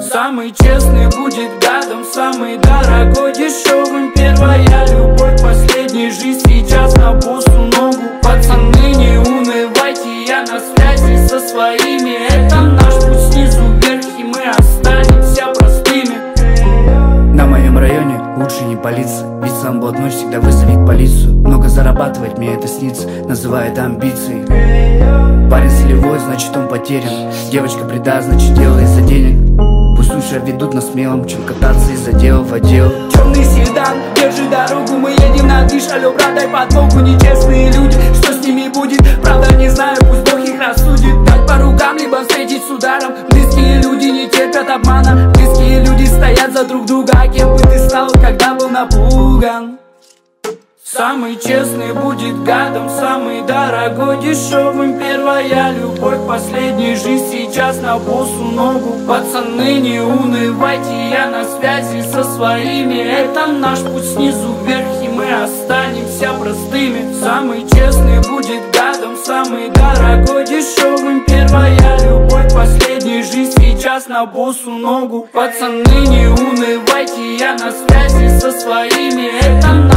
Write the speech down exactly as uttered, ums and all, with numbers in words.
Самый честный будет гадом, самый дорогой дешевым. Первая любовь, последняя жизнь сейчас на босу ногу. Пацаны, не унывайте, я на связи со своими. Это наш путь снизу вверх, и мы останемся простыми. На моем районе лучше не палиться, ведь сам блатной всегда вызовет полицию. Много зарабатывать, мне это снится, называет амбиции. Парень солевой, значит он потерян. Девочка преда, значит дело из-за денег. Пусть лучше ведут нас смелым, чем кататься из отдела в отдел. Черный седан, держи дорогу, мы едем на движ. Алло, брат, дай подмогу, нечестные люди. Что с ними будет, правда не знаю, пусть Бог их рассудит. Дать по рукам, либо встретить с ударом. Близкие люди не терпят обмана. Близкие люди стоят за друг друга. А кем бы ты стал, когда был напуган? Самый честный будет гадом, самый дорогой дешевым. Первая любовь, последняя жизнь сейчас на босу ногу. Пацаны, не унывайте, я на связи со своими. Это наш путь снизу вверх, и мы останемся простыми. Самый честный будет гадом, самый дорогой дешевым. Первая любовь, последняя жизнь сейчас на босу ногу. Пацаны, не унывайте, я на связи со своими. Это наш